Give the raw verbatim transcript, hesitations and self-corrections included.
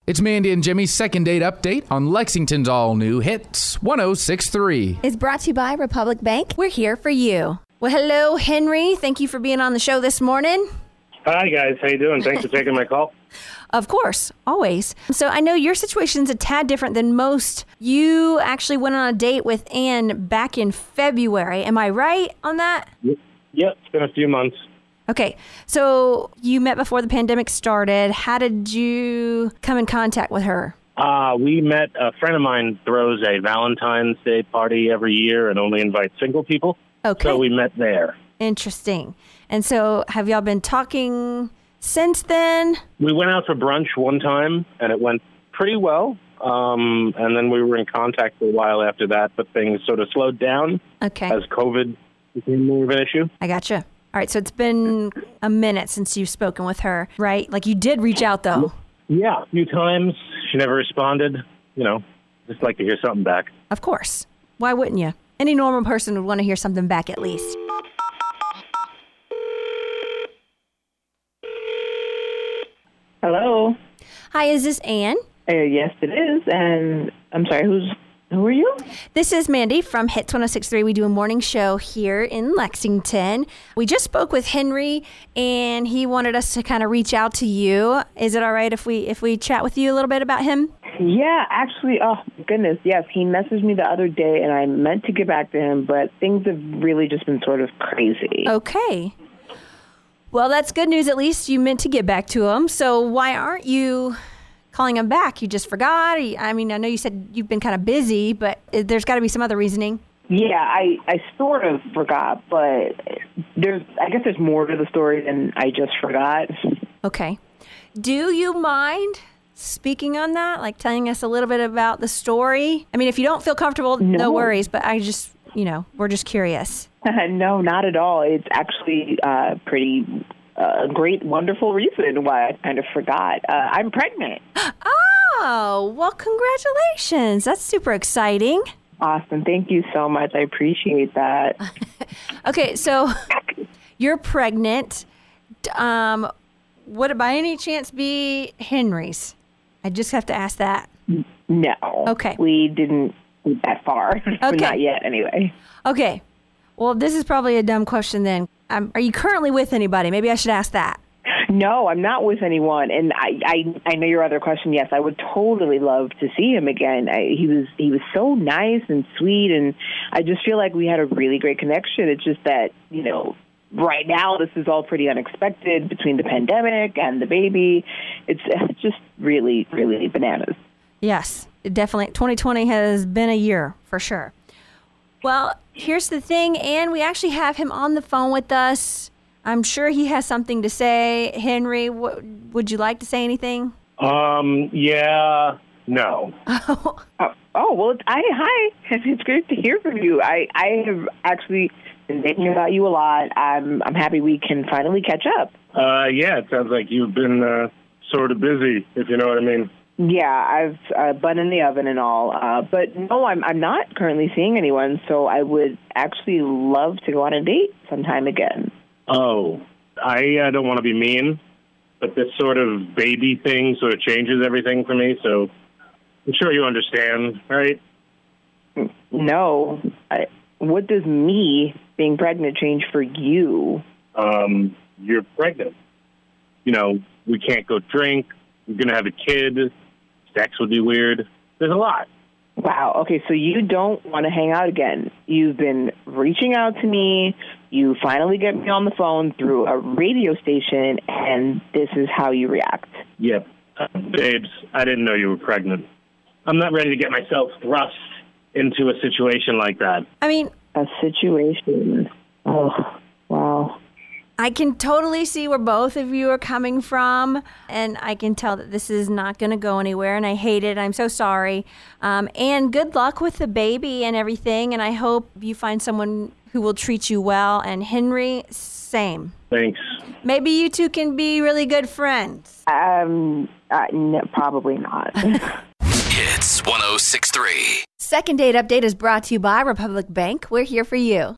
It's Mandy and Jimmy's second date update on Lexington's all-new Hits one oh six point three. It's brought to you by Republic Bank. We're here for you. Well, hello, Henry. Thank you for being on the show this morning. Hi, guys. How you doing? Thanks for taking my call. Of course, always. So I know your situation's a tad different than most. You actually went on a date with Ann back in February. Am I right on that? Yep, it's been a few months. Okay, so you met before the pandemic started. How did you come in contact with her? Uh, we met, a friend of mine throws a Valentine's Day party every year and only invites single people. Okay. So we met there. Interesting. And so have y'all been talking since then? We went out for brunch one time, and it went pretty well. Um, and then we were in contact for a while after that, but things sort of slowed down Okay. as COVID became more of an issue. I gotcha. All right, so it's been a minute since you've spoken with her, right? Like you did reach out, though. Yeah, a few times. She never responded. You know, just like to hear something back. Of course. Why wouldn't you? Any normal person would want to hear something back at least. Hello. Hi, is this Ann? Uh, yes, it is. And I'm sorry, who's who are you? This is Mandy from Hits one oh six point three. We do a morning show here in Lexington. We just spoke with Henry, and he wanted us to kind of reach out to you. Is it all right if we if we chat with you a little bit about him? Yeah, actually, oh, goodness, yes. He messaged me the other day, and I meant to get back to him, but things have really just been sort of crazy. Okay. Well, that's good news. At least you meant to get back to him. So why aren't you calling him back? You just forgot? I mean, I know you said you've been kind of busy, but there's got to be some other reasoning. Yeah, I, I sort of forgot, but there's I guess there's more to the story than I just forgot. Okay. Do you mind speaking on that, like telling us a little bit about the story? I mean, if you don't feel comfortable, no, no worries, but I just, you know, we're just curious. No, not at all. It's actually uh, pretty uh, great, wonderful reason why I kind of forgot. Uh, I'm pregnant. Oh, well, congratulations. That's super exciting. Awesome. Thank you so much. I appreciate that. Okay, so you're pregnant. Um, would it by any chance be Henry's? I just have to ask that. No. Okay. We didn't get that far. Okay. Not yet, anyway. Okay. Well, this is probably a dumb question then. Um, are you currently with anybody? Maybe I should ask that. No, I'm not with anyone. And I, I, I know your other question. Yes, I would totally love to see him again. I, he was he was so nice and sweet, and I just feel like we had a really great connection. It's just that, you know, right now this is all pretty unexpected between the pandemic and the baby. It's, it's just really, really bananas. Yes, definitely. twenty twenty has been a year for sure. Well, here's the thing, Ann. We actually have him on the phone with us. I'm sure he has something to say. Henry, w- would you like to say anything? Um, yeah, no. Oh, oh well, it's, I, hi. It's great to hear from you. I, I have actually been thinking about you a lot. I'm, I'm happy we can finally catch up. Uh, yeah, it sounds like you've been uh, sort of busy, if you know what I mean. Yeah, I've uh, bun in the oven and all. Uh, but no, I'm I'm not currently seeing anyone, so I would actually love to go on a date sometime again. Oh, I uh, don't want to be mean, but this sort of baby thing sort of changes everything for me, so I'm sure you understand, right? No. I, what does me being pregnant change for you? Um, you're pregnant. You know, we can't go drink. You're going to have a kid. Sex would be weird. There's a lot. Wow. Okay, so you don't want to hang out again. You've been reaching out to me. You finally get me on the phone through a radio station, and this is how you react. Yep. Uh, babes, I didn't know you were pregnant. I'm not ready to get myself thrust into a situation like that. I mean, a situation. Oh, wow. I can totally see where both of you are coming from, and I can tell that this is not going to go anywhere, and I hate it. I'm so sorry. Um, and good luck with the baby and everything, and I hope you find someone who will treat you well. And Henry, same. Thanks. Maybe you two can be really good friends. Um, uh, no, probably not. Hits one oh six point three. Second Date Update is brought to you by Republic Bank. We're here for you.